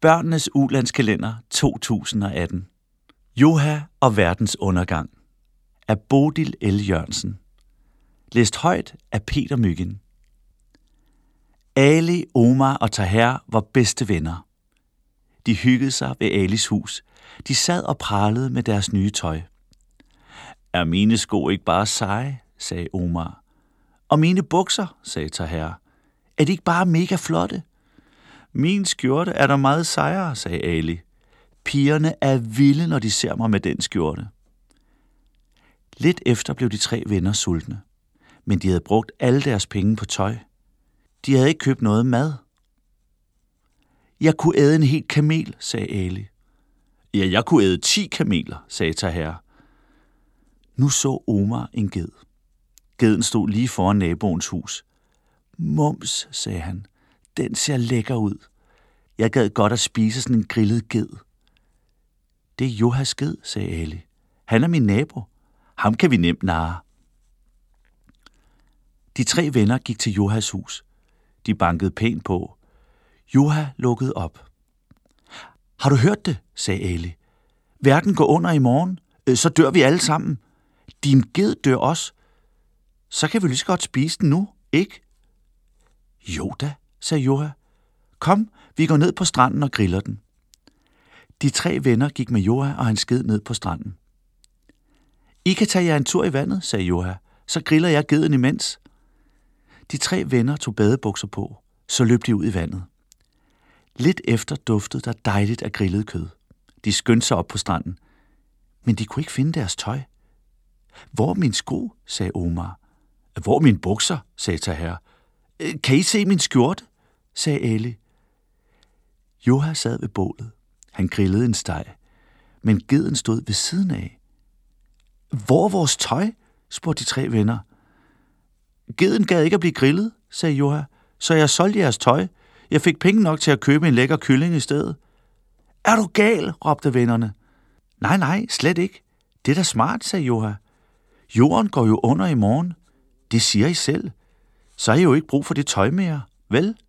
Børnenes ulandskalender 2018. Joha og verdens undergang af Bodil L. Jørgensen. Læst højt af Peter Mygind. Ali, Omar og Taher var bedste venner. De hyggede sig ved Alis hus. De sad og pralede med deres nye tøj. Er mine sko ikke bare seje, sagde Omar. Og mine bukser, sagde Taher. Er de ikke bare mega flotte? Min skjorte er der meget sejere, sagde Ali. Pigerne er vilde, når de ser mig med den skjorte. Lidt efter blev de 3 venner sultne, men de havde brugt alle deres penge på tøj. De havde ikke købt noget mad. Jeg kunne æde en hel kamel, sagde Ali. Ja, jeg kunne æde 10 kameler, sagde Taher. Nu så Omar en ged. Geden stod lige foran naboens hus. Mums, sagde han. Den ser lækker ud. Jeg gad godt at spise sådan en grillet ged. Det er Johas ged, sagde Ali. Han er min nabo. Ham kan vi nemt narre. De 3 venner gik til Johas hus. De bankede pænt på. Joha lukkede op. Har du hørt det, sagde Ali. Verden går under i morgen. Så dør vi alle sammen. Din ged dør også. Så kan vi lige så godt spise den nu, ikke? Jo da, sagde Joha. Kom, vi går ned på stranden og griller den. De 3 venner gik med Joha og hans ged ned på stranden. I kan tage jer en tur i vandet, sagde Joha. Så griller jeg geden imens. De 3 venner tog badebukser på. Så løb de ud i vandet. Lidt efter duftede der dejligt af grillet kød. De skyndte sig op på stranden. Men de kunne ikke finde deres tøj. Hvor er mine sko, sagde Omar. Hvor er mine bukser, sagde Taher. Kan I se min skjorte, sagde Ali. Joha sad ved bålet. Han grillede en steg, men geden stod ved siden af. Hvor er vores tøj, spurgte de 3 venner. Geden gad ikke at blive grillet, sagde Joha, så jeg solgte jeres tøj. Jeg fik penge nok til at købe en lækker kylling i stedet. Er du gal, råbte vennerne. Nej, slet ikke. Det er da smart, sagde Joha. Jorden går jo under i morgen. Det siger I selv. Så har I jo ikke brug for det tøj mere, vel?